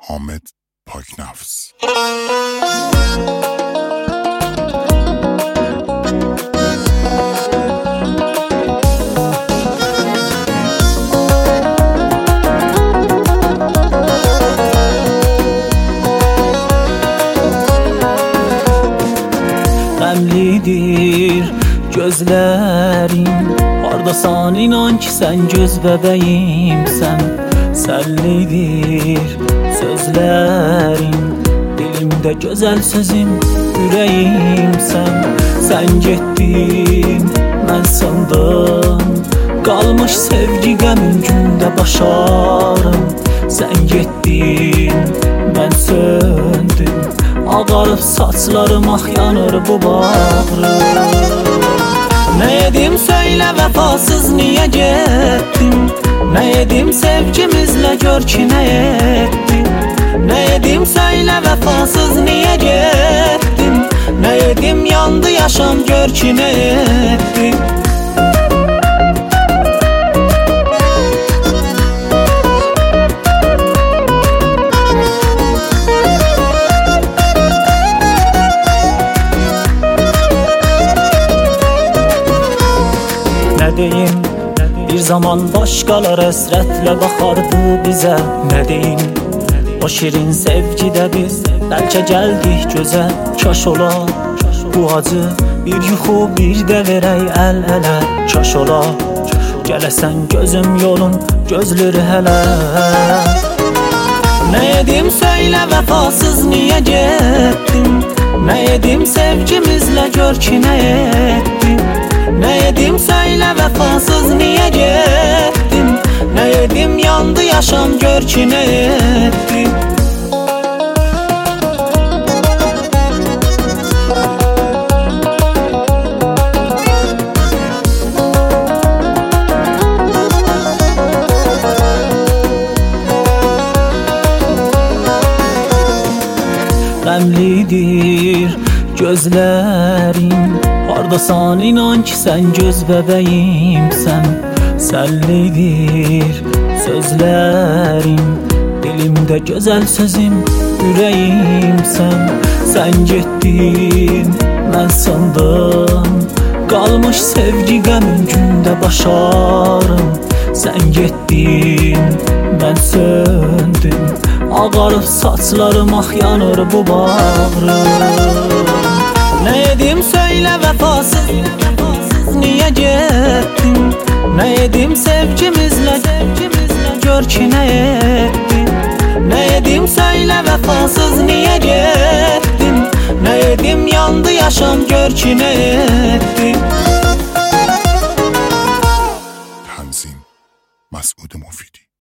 حامد پاکنفس. Qəmlidir gözlərim, hardasan inan ki sən göz bəbəyimsən. Səllidir sözlərim, dilimdə gözəl sözüm, ürəyimsən. Sən getdin, mən sındım, qalmış sevgi qəmin gündə başarım. Sən getdin, mən söndüm, ağarıb saçlarım, ax yanır bu bağrım. Nə edim söylə vəfasız niyə getdin? Nə edim sevgimizlə gör ki nə etdin? Nə edim söylə vəfasız niyə getdin? Nə edim yandı yaşam gör ki nə etdin? Nə deyim, bir zaman başqalar əsrətlə baxardı bizə. Nə deyim, o şirin sevgidə biz bəlkə gəldik gözə. Kaş ola bu acı bir yuxu, bir də verək əl-ələ. Kaş ola gələsən gözüm yolun gözlür hələ. Nə edim söylə vəfasız niyə getdin? Nə edim sevgimizlə gör ki nə etdin? Nə edim söylə vəfasız niyə getdin? Nə edim yandı yaşam gör ki nə etdin? Qəmlidir gözlərim, hardasan inan ki sən göz bəbəyimsən. Səllidir sözlərim, dilimdə gözəl sözüm, ürəyimsən. Sən getdin, mən sındım, qalmış sevgi qəmin gündə başarım. Sən getdin, mən söndüm, ağarıb saçlarım, ax yanır bu bağrım. Nə edim söylə vəfasız niyə getdin? Nə edim sevgimizlə gör ki nə etdin? Nə edim söylə vəfasız niyə getdin? Nə edim yandı yaşam gör ki nə etdin? تنظیم مسعود مفیدی.